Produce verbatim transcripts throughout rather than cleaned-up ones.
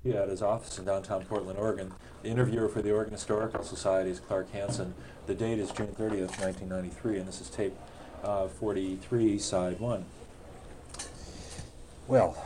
at his office in downtown Portland, Oregon. The interviewer for the Oregon Historical Society is Clark Hansen. The date is June thirtieth, nineteen ninety-three, and this is tape uh, forty-three, side one. Well,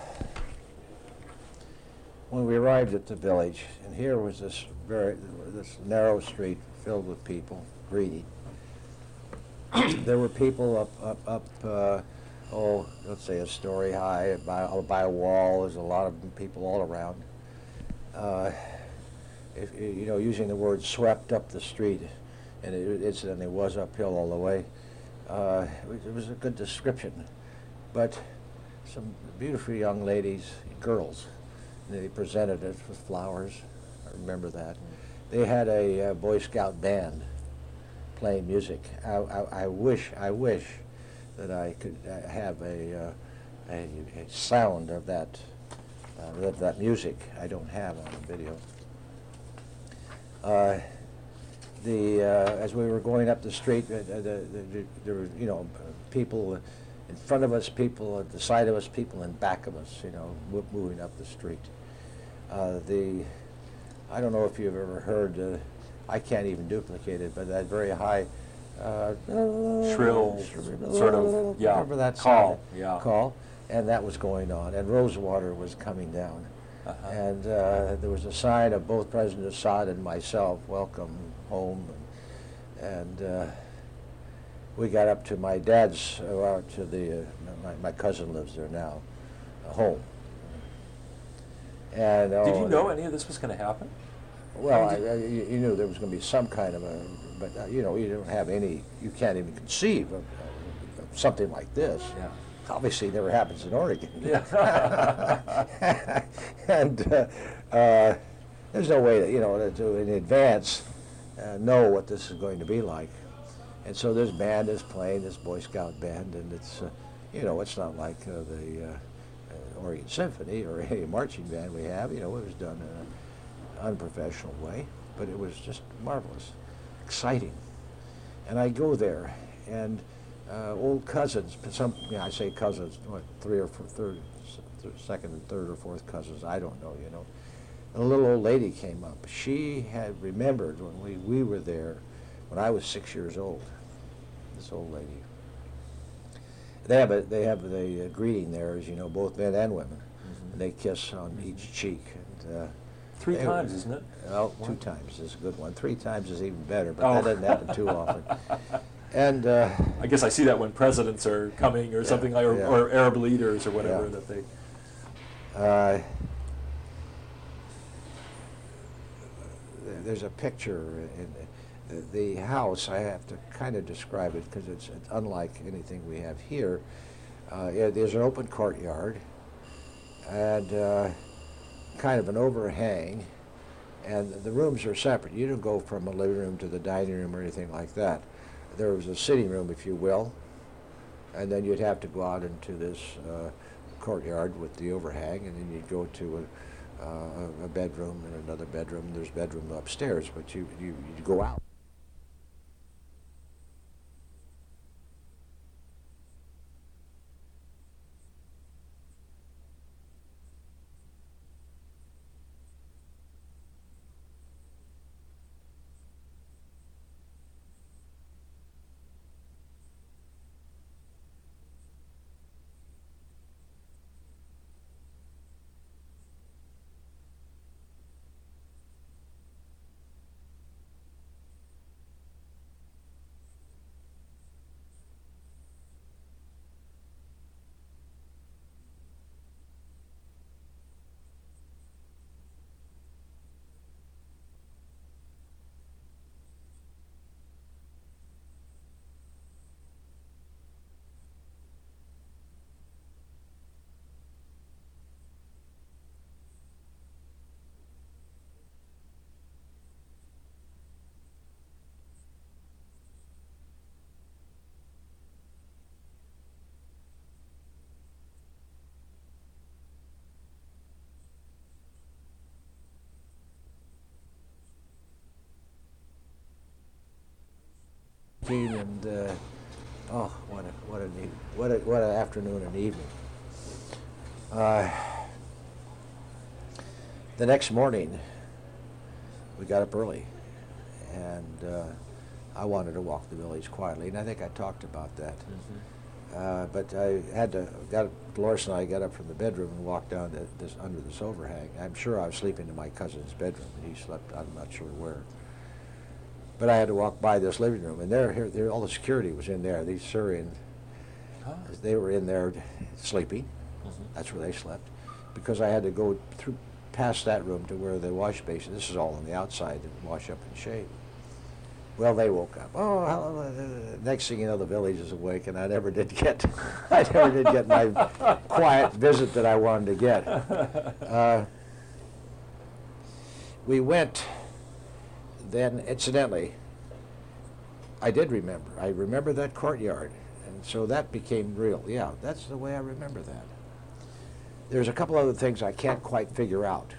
when we arrived at the village, and here was this very this narrow street filled with people, greedy. There were people up up up. Uh, oh, let's say a story high by by a wall. There's a lot of people all around. Uh, if, you know, using the word swept up the street, and it incidentally was uphill all the way. Uh, it was a good description, but some beautiful young ladies, girls, they presented it with flowers. I remember that. They had a uh, Boy Scout band playing music. I, I, I wish, I wish that I could uh, have a, uh, a, a sound of that, uh, that, that music. I don't have on the video. Uh, the uh, as we were going up the street, uh, the, the, the, there were you know people in front of us, people at the side of us, people in back of us, you know, moving up the street. Uh, the I don't know if you've ever heard. Uh, I can't even duplicate it, but that very high. Uh, Shrill, sort of, yeah, remember that call, sound? yeah. Call, and that was going on, and Rosewater was coming down. Uh-huh. And uh, there was a sign of both President Assad and myself, welcome home. And, and uh, we got up to my dad's, uh, out to the, uh, my, my cousin lives there now, uh, home. And, Did oh, you know any of this was going to happen? Well, I, I, you you knew there was going to be some kind of a, but uh, you know, you don't have any, you can't even conceive of, of something like this. Yeah. Obviously, it never happens in Oregon. Yeah. And uh, uh, there's no way to, you know, to in advance uh, know what this is going to be like. And so this band is playing, this Boy Scout band, and it's, uh, you know, it's not like uh, the uh, uh, Oregon Symphony or any marching band we have. You know, it was done in an unprofessional way, but it was just marvelous, exciting. And I go there, and Uh, old cousins, some, yeah, I say cousins, what, three or four, third, th second and third or fourth cousins, I don't know, you know. And a little old lady came up. She had remembered when we, we were there, when I was six years old, this old lady. They have a, they have the uh, greeting there, as you know, both men and women, mm-hmm. and they kiss on mm-hmm. each cheek. And, uh, Three they, times, isn't it? Well, two times is a good one. Three times is even better, but oh. that doesn't happen too often. And uh, I guess I see that when presidents are coming or yeah, something like, or, yeah. or Arab leaders or whatever yeah. that they. Uh, there's a picture in the, the house. I have to kind of describe it because it's, it's unlike anything we have here. Uh, yeah, there's an open courtyard and uh, kind of an overhang, and the rooms are separate. You don't go from a living room to the dining room or anything like that. There was a sitting room, if you will, and then you'd have to go out into this uh, courtyard with the overhang, and then you'd go to a, uh, a bedroom and another bedroom. There's bedroom upstairs, but you, you, you'd go out. And uh, oh, what a what a neat, what a what an afternoon and evening. Uh, The next morning, we got up early, and uh, I wanted to walk the village quietly, and I think I talked about that. Mm-hmm. Uh, but I had to, got Dolores and I got up from the bedroom and walked down to this, under this overhang. I'm sure I was sleeping in my cousin's bedroom, and he slept, I'm not sure where. But I had to walk by this living room, and there, here, there all the security was in there. These Syrians, Ah. they were in there sleeping. Mm-hmm. That's where they slept. Because I had to go through past that room to where the wash basin, this is all on the outside, to wash up and shave. Well, they woke up. Oh, hello. Next thing you know, the village is awake, and I never did get, I never did get my quiet visit that I wanted to get. Uh, we went, then, incidentally, I did remember. I remember that courtyard, and so that became real. Yeah, that's the way I remember that. There's a couple other things I can't quite figure out.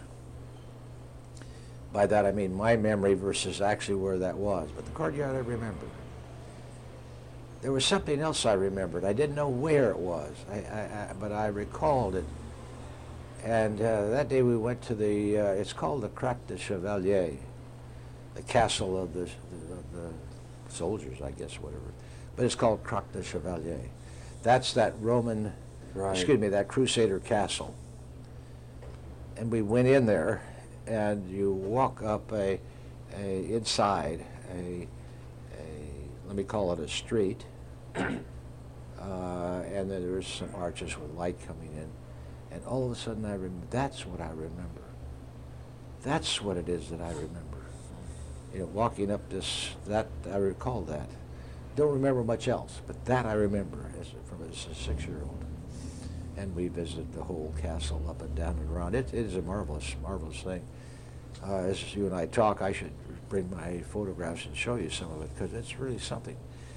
By that I mean my memory versus actually where that was. But the courtyard I remember. There was something else I remembered. I didn't know where it was, I, I, I, but I recalled it. And uh, that day we went to the, uh, it's called the Crac de Chevalier, the castle of the, the, of the soldiers, I guess, whatever. But it's called Crac de Chevalier. That's that Roman, Right. excuse me, that Crusader castle. And we went in there, and you walk up a, a inside a, a let me call it a street, uh, and then there's some arches with light coming in, and all of a sudden I remember. That's what I remember. That's what it is that I remember. You know, walking up this, that I recall that. Don't remember much else, but that I remember as from as a six-year-old. And we visited the whole castle up and down and around. It, it is a marvelous, marvelous thing. Uh, as you and I talk, I should bring my photographs and show you some of it, because it's really something.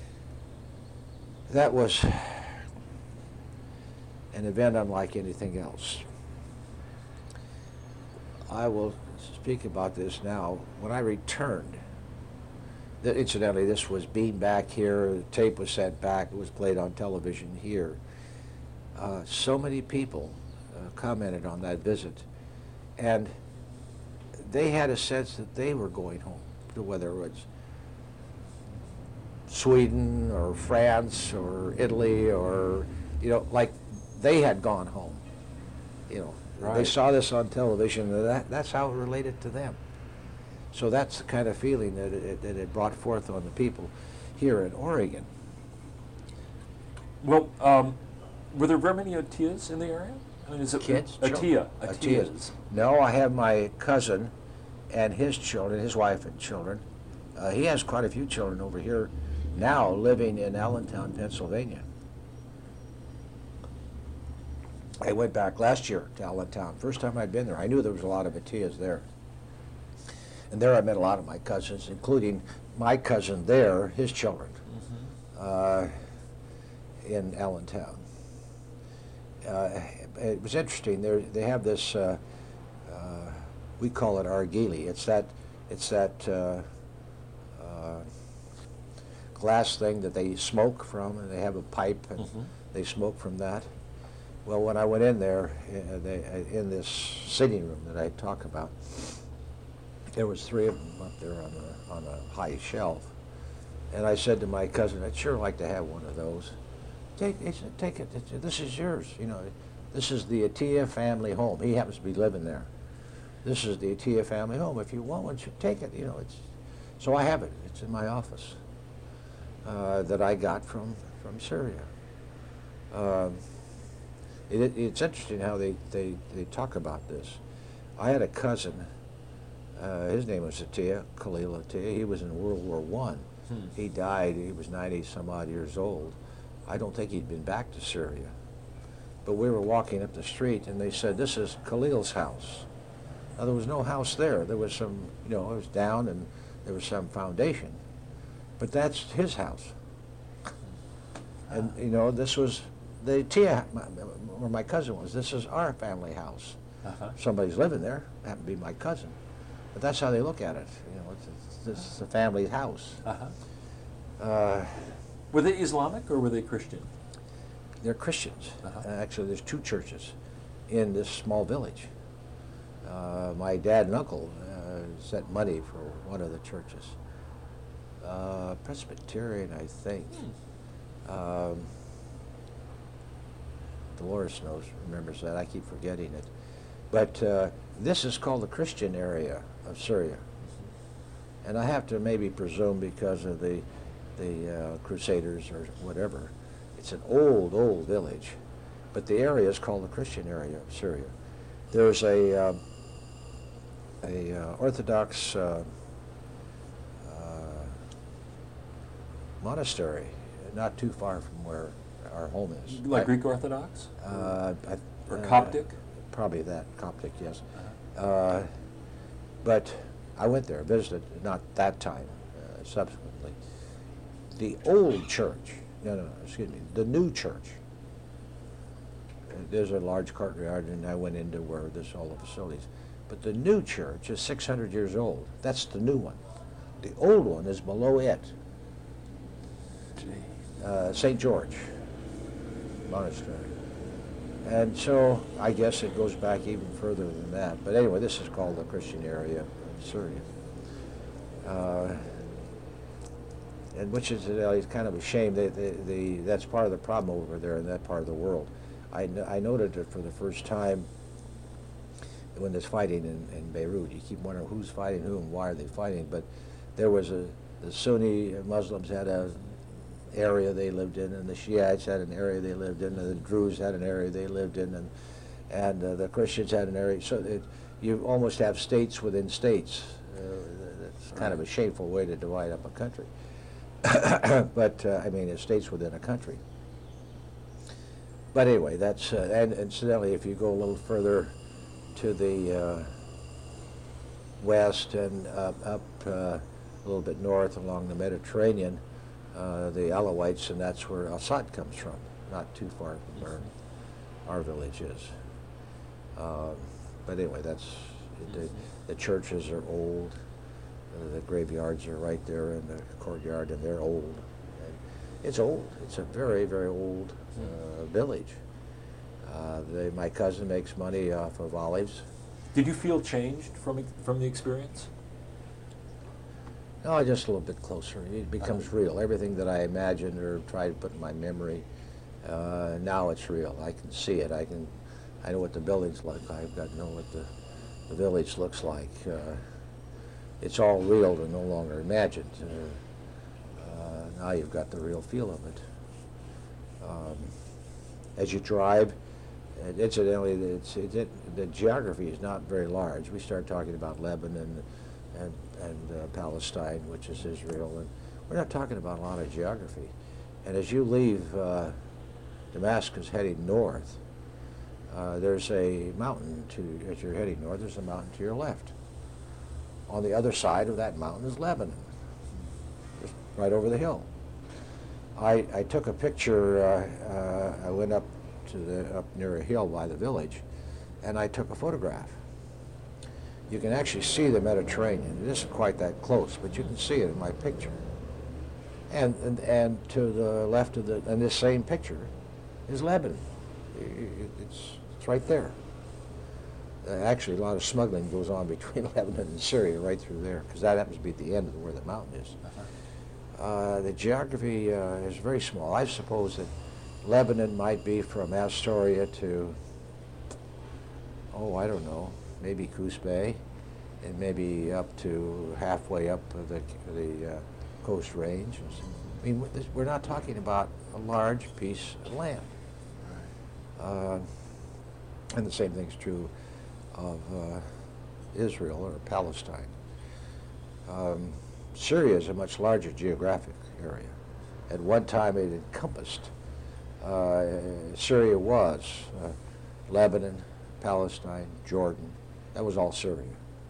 That was an event unlike anything else. I will speak about this now. When I returned, th- incidentally, this was beamed back here, the tape was sent back, it was played on television here. Uh, so many people uh, commented on that visit, and they had a sense that they were going home, to whether it was Sweden or France or Italy, or, you know, like they had gone home. You know, Right. they saw this on television, and that, that's how it related to them. So that's the kind of feeling that it, that it brought forth on the people here in Oregon. Well, um, were there very many Atias in the area? I mean, is it Kids? Atia, Atias. Atias. No, I have my cousin and his children, his wife and children. Uh, he has quite a few children over here now living in Allentown, Pennsylvania. I went back last year to Allentown. First time I'd been there. I knew there was a lot of Atias there. And there I met a lot of my cousins, including my cousin there, his children, Mm-hmm. uh, in Allentown. Uh, it was interesting. There, they have this. Uh, uh, we call it argili. It's that. It's that uh, uh, glass thing that they smoke from, and they have a pipe, and Mhm. they smoke from that. Well, when I went in there, uh, they, uh, in this sitting room that I talk about, there was three of them up there on a on a high shelf, and I said to my cousin, "I'd sure like to have one of those." Take, he said, take it. It's, this is yours. You know, this is the Atia family home. He happens to be living there. This is the Atia family home. If you want one, you take it. You know, it's. So I have it. It's in my office. Uh, that I got from from Syria. Um, it, it, it's interesting how they, they, they talk about this. I had a cousin. Uh, his name was Atia, Khalil Atia. He was in World War One. Hmm. He died. He was ninety some odd years old. I don't think he'd been back to Syria. But we were walking up the street, and they said, "This is Khalil's house." Now, there was no house there. There was some, you know, it was down, and there was some foundation. But that's his house. And, you know, this was the Tia, where my cousin was. This is our family house. Uh-huh. Somebody's living there. Happened to be my cousin. But that's how they look at it. You know, it's, it's, this is a family house. Uh-huh. Uh, Were they Islamic or were they Christian? They're Christians. Uh-huh. Uh, actually, there's two churches in this small village. Uh, my dad and uncle uh, sent money for one of the churches. Uh, Presbyterian, I think. Hmm. Um, Dolores knows, remembers that. I keep forgetting it. But uh, this is called the Christian area of Syria. And I have to maybe presume because of the, the uh, Crusaders or whatever. It's an old, old village. But the area is called the Christian area of Syria. There's a, uh, a uh, Orthodox uh, uh, monastery not too far from where our home is. Like I, Greek Orthodox? Uh, I, Or uh, Coptic? Probably that, Coptic, yes. Uh-huh. Uh, but I went there, visited, not that time, uh, subsequently. The old church, no, no, no, excuse me, the new church. Uh, there's a large courtyard, and I went into where there's all the facilities. But the new church is six hundred years old. That's the new one. The old one is below it. Uh, Saint George Monastery. And so I guess it goes back even further than that. But anyway, this is called the Christian area of Syria. Uh, and which is uh, kind of a shame. They, they, they, that's part of the problem over there in that part of the world. I, I noted it for the first time when there's fighting in, in Beirut. You keep wondering who's fighting who and why are they fighting. But there was a, the Sunni Muslims had a area they lived in, and the Shiites had an area they lived in, and the Druze had an area they lived in, and and uh, the Christians had an area. So it, you almost have states within states. Uh, that's kind of a shameful way to divide up a country. But uh, I mean, it's states within a country. But anyway, that's uh, and incidentally, if you go a little further to the uh, west and up, up uh, a little bit north along the Mediterranean. Uh, the Alawites, and that's where Assad comes from, not too far from where our village is. Uh, but anyway, that's the, the churches are old. Uh, the graveyards are right there in the courtyard, and they're old. And it's old. It's a very, very old uh, village. Uh, they, my cousin makes money off of olives. Did you feel changed from ex- from the experience? No, just a little bit closer. It becomes Uh-huh. real. Everything that I imagined or tried to put in my memory, uh, now it's real. I can see it. I can, I know what the buildings look like. I've got to know what the, the village looks like. Uh, it's all real and no longer imagined. Uh, uh, now you've got the real feel of it. Um, as you drive, and incidentally, it's, it, it, the geography is not very large. We start talking about Lebanon and and uh, Palestine, which is Israel, and we're not talking about a lot of geography. And as you leave uh, Damascus heading north, uh, there's a mountain to, as you're heading north, there's a mountain to your left. On the other side of that mountain is Lebanon, just right over the hill. I, I took a picture, uh, uh, I went up to the, up near a hill by the village, and I took a photograph. You can actually see the Mediterranean. It isn't quite that close, but you can see it in my picture. And and, and to the left of the, in this same picture, is Lebanon. It, it's, it's right there. Uh, actually, a lot of smuggling goes on between Lebanon and Syria right through there, because that happens to be at the end of where the mountain is. Uh, the geography uh, is very small. I suppose that Lebanon might be from Astoria to, oh, I don't know, maybe Coos Bay, and maybe up to halfway up the, the uh, Coast Range. I mean, we're not talking about a large piece of land. Uh, and the same thing's true of uh, Israel or Palestine. Um, Syria is a much larger geographic area. At one time it encompassed, uh, Syria was uh, Lebanon, Palestine, Jordan. That was all Syria.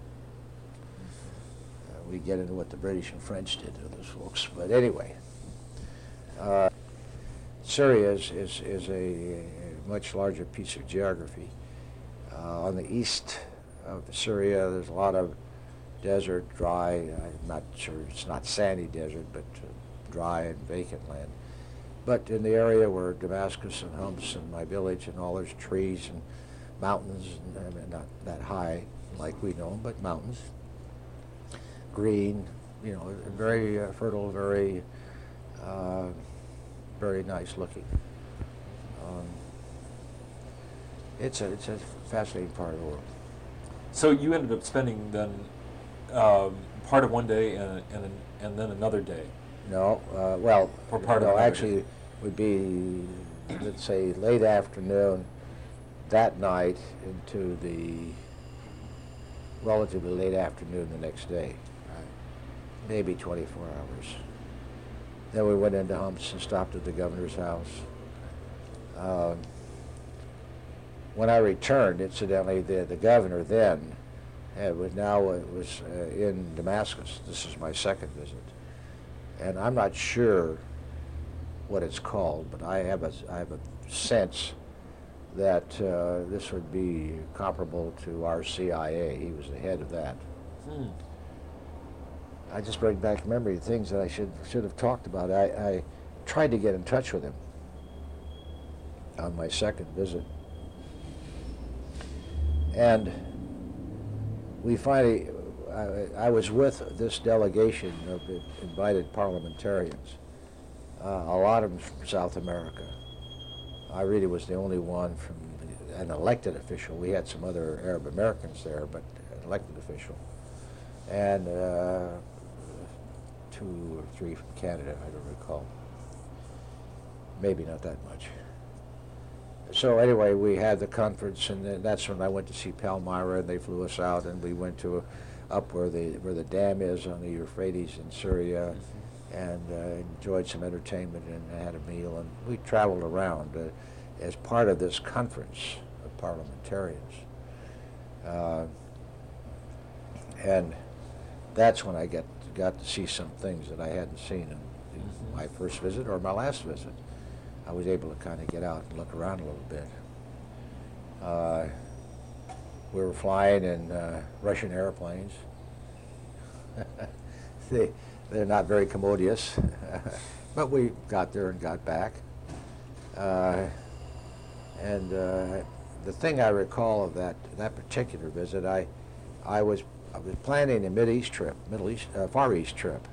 Uh, we get into what the British and French did to those folks. But anyway, uh, Syria is, is, is a, a much larger piece of geography. Uh, on the east of Syria, there's a lot of desert, dry, I'm not sure, it's not sandy desert, but uh, dry and vacant land. But in the area where Damascus and Homs and my village and all, there's trees and mountains, and, and not that high, like we know 'em, but mountains. Green, you know, very uh, fertile, very, uh, very nice looking. Um, it's a it's a fascinating part of the world. So you ended up spending then um, part of one day and and and then another day. No, uh, well, Or part of no, another actually, day. would be, let's say, late afternoon that night into the relatively late afternoon the next day, maybe twenty-four hours. Then we went into Humps and stopped at the governor's house. Um, when I returned, incidentally, the, the governor then uh, was now uh, was uh, in Damascus. This is my second visit. And I'm not sure what it's called, but I have a, I have a sense that uh, this would be comparable to our C I A. He was the head of that. Hmm. I just bring back memory of things that I should should have talked about. I, I tried to get in touch with him on my second visit. And we finally, I, I was with this delegation of invited parliamentarians, uh, a lot of them from South America. I really was the only one from an elected official. We had some other Arab Americans there, but an elected official. And uh, two or three from Canada, I don't recall. Maybe not that much. So anyway, we had the conference, and then that's when I went to see Palmyra, and they flew us out, and we went to a, up where the where the dam is on the Euphrates in Syria, mm-hmm. and uh, enjoyed some entertainment and had a meal, and we traveled around uh, as part of this conference of parliamentarians, uh, and that's when I get got to see some things that I hadn't seen in, in mm-hmm. my first visit or my last visit. I was able to kind of get out and look around a little bit. Uh, we were flying in uh, Russian airplanes. they, they're not very commodious, but we got there and got back. Uh, and uh, the thing I recall of that that particular visit, I, I was I was planning a Mid East trip, Middle East, uh, Far East trip,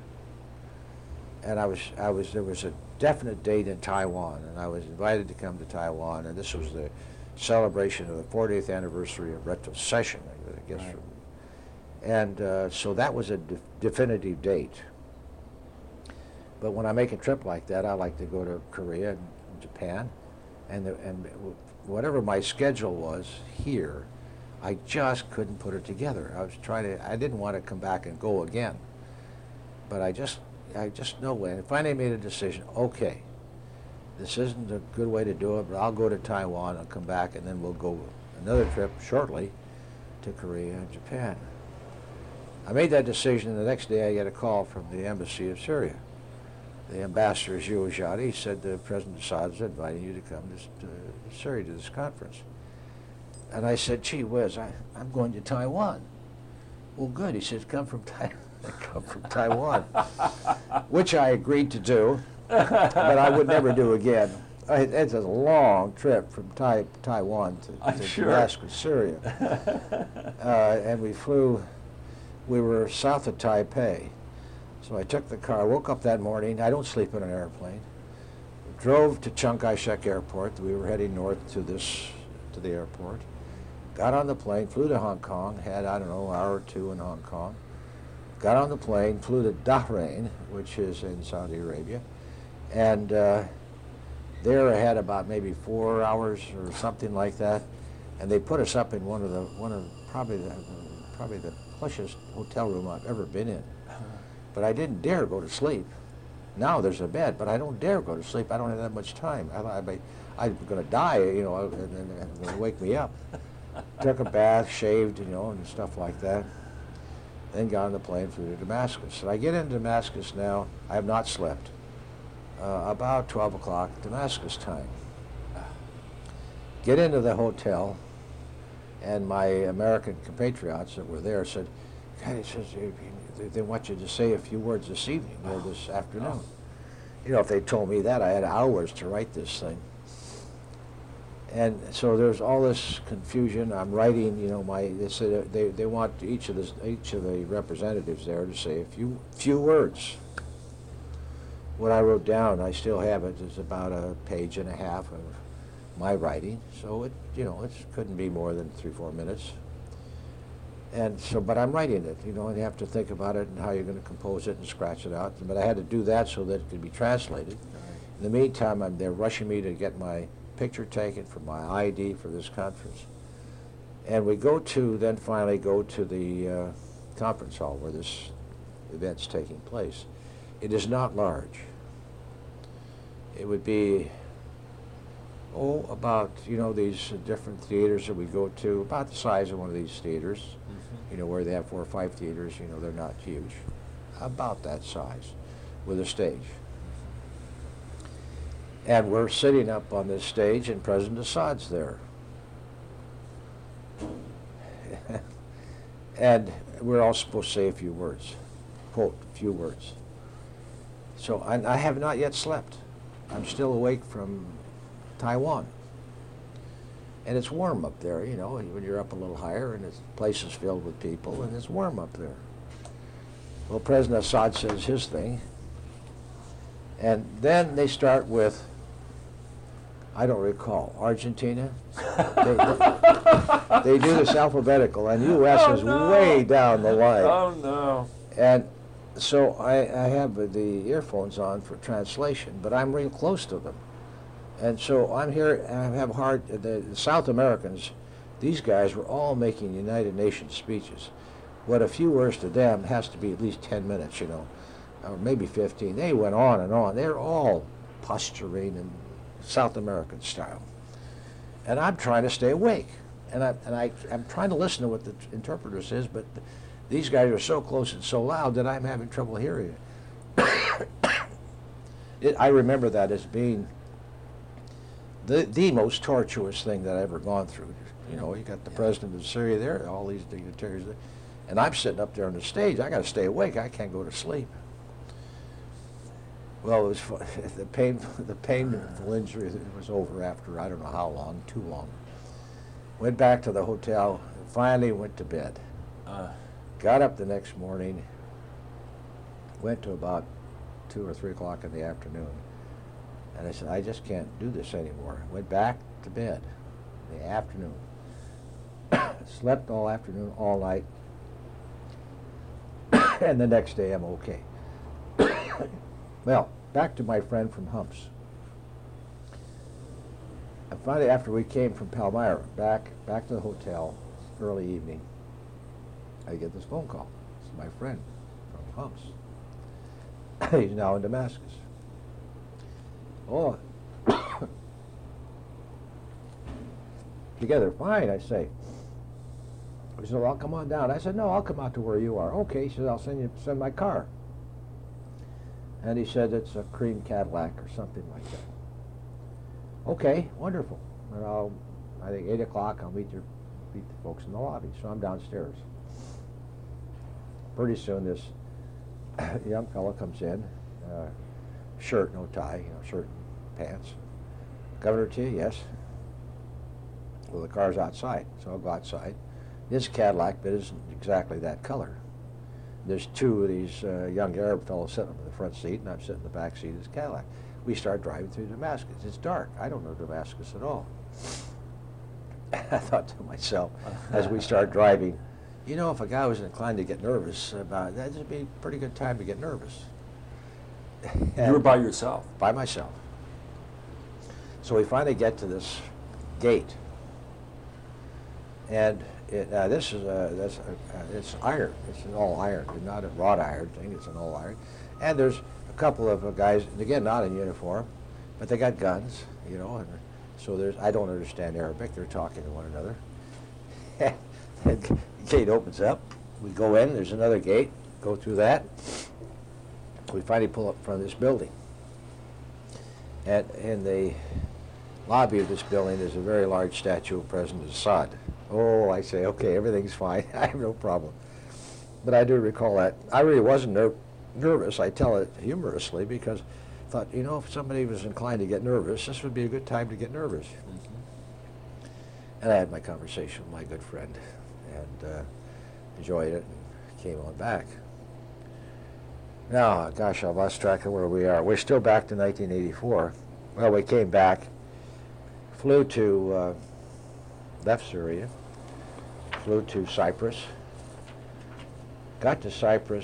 and I was I was there was a definite date in Taiwan, and I was invited to come to Taiwan, and this was the celebration of the fortieth anniversary of retrocession, I guess. Right. And uh, so that was a de definitive date. But when I make a trip like that, I like to go to Korea and Japan, and the, and whatever my schedule was here, I just couldn't put it together. I was trying to. I didn't want to come back and go again, but I just. I just know when. I finally made a decision, okay, this isn't a good way to do it, but I'll go to Taiwan and come back, and then we'll go another trip shortly to Korea and Japan. I made that decision, and the next day I get a call from the embassy of Syria. The ambassador, Ziujadi, said the President Assad is inviting you to come to, to Syria to this conference. And I said, gee whiz, I, I'm going to Taiwan. Well, good. He says, come from Taiwan. I come from Taiwan, which I agreed to do, but I would never do again. I, it's a long trip from tai, Taiwan to, to sure. Damascus, Syria. uh, and we flew, we were south of Taipei. So I took the car, woke up that morning, I don't sleep in an airplane, drove to Chiang Kai-shek Airport. We were heading north to this, to the airport, got on the plane, flew to Hong Kong, had, I don't know, an hour or two in Hong Kong. Got on the plane, flew to Bahrain, which is in Saudi Arabia, and uh, there I had about maybe four hours or something like that, and they put us up in one of the one of probably the probably the plushest hotel room I've ever been in. But I didn't dare go to sleep. Now there's a bed, but I don't dare go to sleep. I don't have that much time. I, I, I'm going to die, you know, and, and, and they'll wake me up. Took a bath, shaved, you know, and stuff like that. Then got on the plane, flew to Damascus. And I get into Damascus now. I have not slept. Uh, about twelve o'clock Damascus time. Get into the hotel, and my American compatriots that were there said, God, he says, they, they want you to say a few words this evening or this afternoon. You know, if they told me that, I had hours to write this thing. And so there's all this confusion. I'm writing, you know, my, they said they, they want each of the, each of the representatives there to say a few, few words. What I wrote down, I still have it, is about a page and a half of my writing. So it, you know, it couldn't be more than three, four minutes. And so, but I'm writing it, you know, and you have to think about it and how you're going to compose it and scratch it out. But I had to do that so that it could be translated. In the meantime, I'm, they're rushing me to get my picture taken for my I D for this conference. And we go to, then finally go to the uh, conference hall where this event's taking place. It is not large. It would be, oh, about, you know, these uh, different theaters that we go to, about the size of one of these theaters, mm-hmm. you know, where they have four or five theaters, you know, they're not huge. About that size with a stage. And we're sitting up on this stage, and President Assad's there. And we're all supposed to say a few words, quote, a few words. So I, I have not yet slept. I'm still awake from Taiwan. And it's warm up there, you know, when you're up a little higher, and the place is filled with people, and it's warm up there. Well, President Assad says his thing, and then they start with, I don't recall, Argentina. they, they, they do this alphabetical, and U S oh, is no. way down the line. Oh, no. And so I, I have the earphones on for translation, but I'm real close to them. And so I'm here, and I have hard, the South Americans, these guys were all making United Nations speeches. What a few words to them has to be at least ten minutes, you know, or maybe fifteen. They went on and on. They're all posturing and South American style. And I'm trying to stay awake. And, I, and I, I'm trying to listen to what the interpreter says, but these guys are so close and so loud that I'm having trouble hearing it. it I remember that as being the, the most tortuous thing that I've ever gone through. You know, you got the president of Syria there, all these dignitaries there, and I'm sitting up there on the stage. I got to stay awake. I can't go to sleep. Well, it was fun. the pain. The painful injury was over after I don't know how long, too long. Went back to the hotel. And finally, went to bed. Uh. Got up the next morning. Went to about two or three o'clock in the afternoon, and I said, I just can't do this anymore. Went back to bed in the afternoon. Slept all afternoon, all night, and the next day I'm okay. Well, back to my friend from Humps. And finally, after we came from Palmyra, back back to the hotel, early evening, I get this phone call. It's my friend from Humps. He's now in Damascus. Oh, together, fine, I say. He said, well, I'll come on down. I said, no, I'll come out to where you are. Okay, he said, I'll send you send my car. And he said it's a cream Cadillac or something like that. Okay, wonderful. And I'll, I think eight o'clock, I'll meet your, meet the folks in the lobby. So I'm downstairs. Pretty soon, this young fellow comes in, uh, shirt, no tie, you know, shirt and pants. Governor to you, yes. Well, the car's outside, so I'll go outside. This Cadillac, but isn't exactly that color. There's two of these uh, young Arab fellows sitting in the front seat, and I'm sitting in the back seat of this Cadillac. We start driving through Damascus. It's dark. I don't know Damascus at all. I thought to myself, as we start driving, you know, if a guy was inclined to get nervous about that, would be a pretty good time to get nervous. You were by yourself? By myself. So we finally get to this gate, and it, uh, this is a, that's a, uh, it's iron. It's an all iron. It's not a wrought iron thing. It's an all iron. And there's a couple of uh, guys, and again, not in uniform, but they got guns, you know. And so there's. I don't understand Arabic. They're talking to one another. And the gate opens up. We go in. There's another gate. Go through that. We finally pull up in front of this building. And in the lobby of this building, there's a very large statue of President Assad. Oh, I say, okay, everything's fine. I have no problem. But I do recall that. I really wasn't ner nervous. I tell it humorously because I thought, you know, if somebody was inclined to get nervous, this would be a good time to get nervous. Mm-hmm. And I had my conversation with my good friend and uh, enjoyed it and came on back. Now, gosh, I lost track of where we are. We're still back to nineteen eighty-four. Well, we came back, flew to, uh, left Syria, flew to Cyprus, got to Cyprus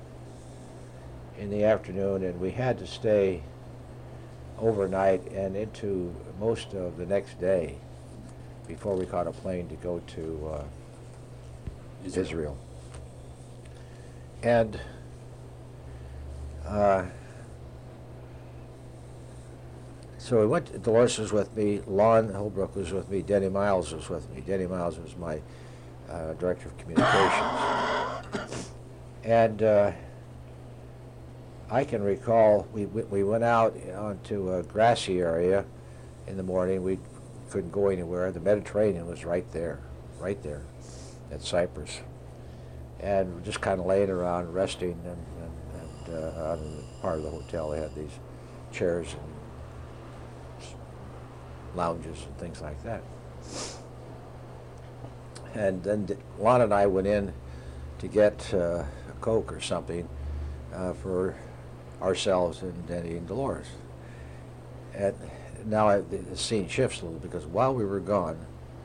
in the afternoon, and we had to stay overnight and into most of the next day before we caught a plane to go to uh, Israel. Israel. And uh, so we went, Dolores was with me, Lon Holbrook was with me, Denny Miles was with me. Denny Miles was my uh, director of communications. And uh, I can recall we, we went out onto a grassy area in the morning. We couldn't go anywhere. The Mediterranean was right there, right there at Cyprus. And we're just kind of laying around, resting, and, and, and uh, on the part of the hotel they had these chairs and lounges and things like that. And then Lon and I went in to get uh, a Coke or something uh, for ourselves and Denny and Dolores. And now I, the scene shifts a little because while we were gone,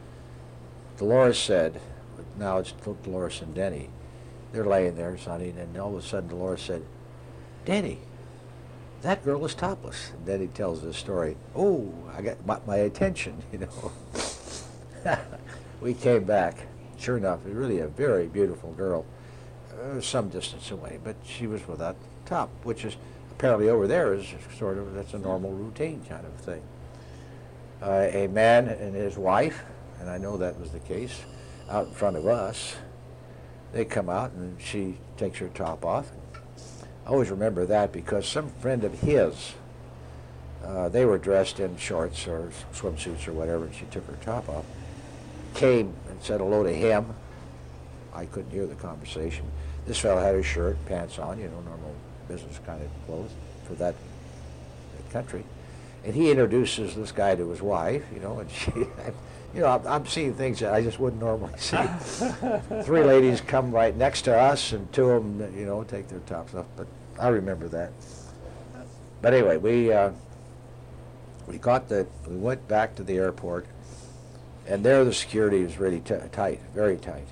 Dolores said, now it's Dolores and Denny, they're laying there sunning, and all of a sudden Dolores said, "Denny, that girl is topless." And Denny tells this story. Oh, I got my, my attention, you know. We came back. Sure enough, it was really a very beautiful girl, uh, some distance away, but she was without top, which is apparently over there is sort of, that's a normal routine kind of thing. Uh, a man and his wife, and I know that was the case, out in front of us, they come out and she takes her top off. I always remember that because some friend of his, uh, they were dressed in shorts or swimsuits or whatever, and she took her top off, came and said hello to him. I couldn't hear the conversation. This fellow had his shirt, pants on, you know, normal business kind of clothes for that, that country. And he introduces this guy to his wife, you know, and she, you know, I'm, I'm seeing things that I just wouldn't normally see. Three ladies come right next to us, and two of them, you know, take their tops off. But I remember that. But anyway, we uh, we got the, we went back to the airport, and there the security was really t tight, very tight.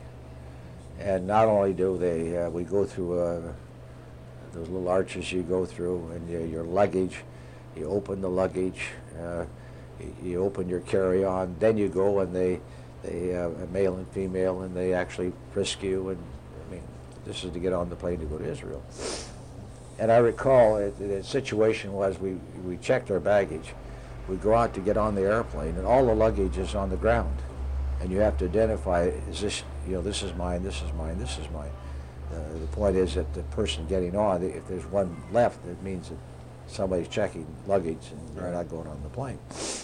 And not only do they, uh, we go through uh, those little arches you go through, and your, your luggage. You open the luggage, uh, you, you open your carry-on, then you go and they, they uh, male and female, and they actually frisk you. And I mean, this is to get on the plane to go to Israel. And I recall it, the situation was we we checked our baggage. We go out to get on the airplane, and all the luggage is on the ground, and you have to identify: is this, you know, this is mine, this is mine, this is mine. Uh, the point is that the person getting on, if there's one left, it means that somebody's checking luggage and they're not going on the plane.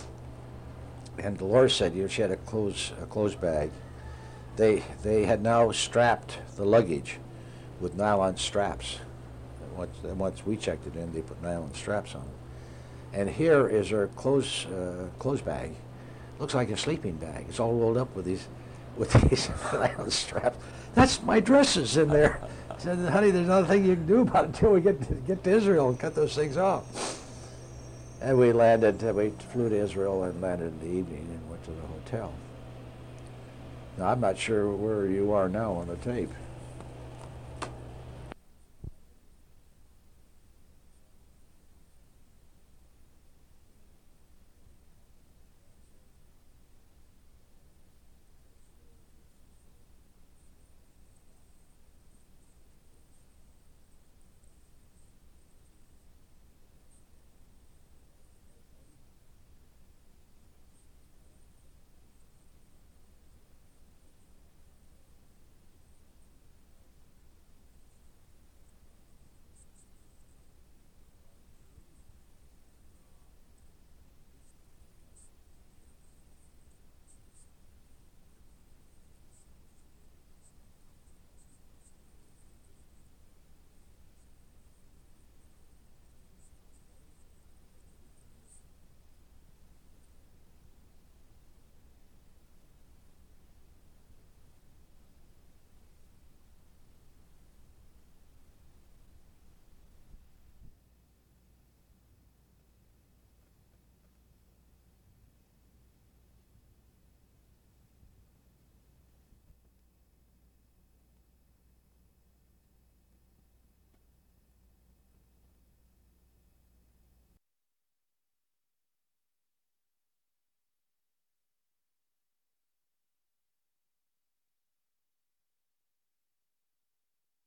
And Dolores said, you know, she had a clothes a clothes bag. They they had now strapped the luggage with nylon straps. And once, and once we checked it in, they put nylon straps on it. And here is her clothes uh, clothes bag. Looks like a sleeping bag. It's all rolled up with these with these nylon straps. That's my dresses in there. I said, honey, there's nothing you can do about it until we get to, get to Israel and cut those things off. And we landed, uh, we flew to Israel and landed in the evening and went to the hotel. Now, I'm not sure where you are now on the tape.